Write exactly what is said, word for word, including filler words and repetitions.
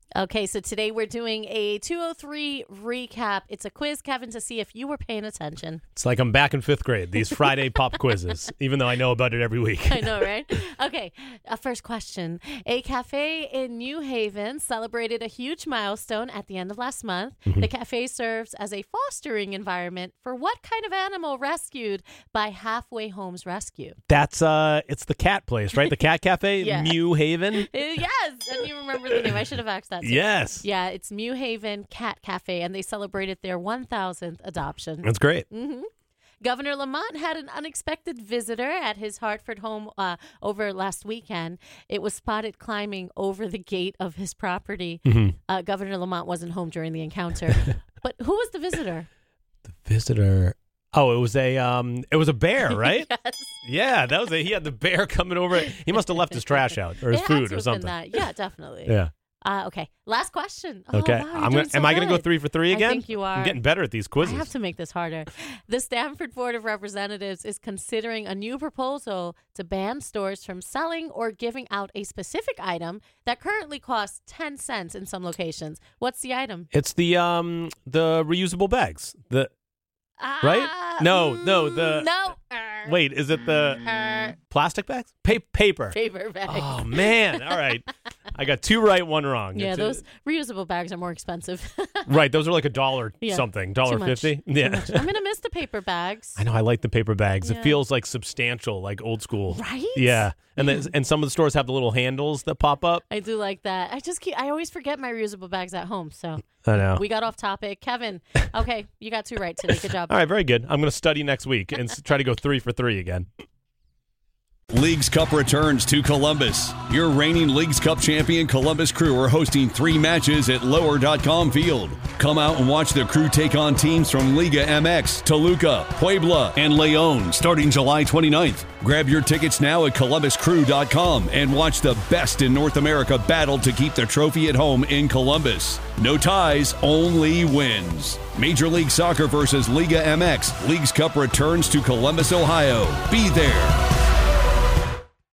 Okay, so today we're doing a two oh three recap. It's a quiz, Kevin, to see if you were paying attention. It's like I'm back in fifth grade, these Friday pop quizzes, even though I know about it every week. I know, right? Okay, uh, first question. A cafe in New Haven celebrated a huge milestone at the end of last month. Mm-hmm. The cafe serves as a fostering environment for what kind of animal rescued by Halfway Homes Rescue? That's, uh, it's the cat place, right? The cat cafe, yeah. New Haven? Uh, yes, and you remember the name. I should have asked that. Too. Yes. Yeah, it's New Haven Cat Cafe, and they celebrated their one thousandth adoption. That's great. Mm-hmm. Governor Lamont had an unexpected visitor at his Hartford home uh, over last weekend. It was spotted climbing over the gate of his property. Mm-hmm. Uh, Governor Lamont wasn't home during the encounter. But who was the visitor? The visitor... Oh, it was a um, it was a bear, right? Yes. Yeah, that was a. He had the bear coming over. He must have left his trash out or his it food had to or have something. Been that. Yeah, definitely. Yeah. Uh, okay. Last question. Oh, okay. Wow, I'm gonna, so am I going to go good. three for three again? I think you are. I'm getting better at these quizzes. I have to make this harder. The Stanford Board of Representatives is considering a new proposal to ban stores from selling or giving out a specific item that currently costs ten cents in some locations. What's the item? It's the um the reusable bags. The uh, right? No, no, the no. Wait, is it the uh, plastic bags? Pa- paper. Paper bags. Oh man! All right, I got two right, one wrong. Yeah, it's those a, reusable bags are more expensive. Right, those are like a dollar yeah. something, dollar fifty. Yeah, I'm gonna miss the paper bags. I know. I like the paper bags. Yeah. It feels like substantial, like old school. Right? Yeah, and the, and some of the stores have the little handles that pop up. I do like that. I just keep. I always forget my reusable bags at home. So I know. We got off topic. Kevin, okay, you got two right today. Good job. All right, very good. I'm going to study next week and try to go three for three again. Leagues Cup returns to Columbus. Your reigning Leagues Cup champion Columbus Crew are hosting three matches at lower dot com Field. Come out and watch the Crew take on teams from Liga M X, Toluca, Puebla, and León starting July twenty-ninth. Grab your tickets now at columbus crew dot com and watch the best in North America battle to keep the trophy at home in Columbus. No ties, only wins. Major League Soccer versus Liga M X. Leagues Cup returns to Columbus, Ohio. Be there.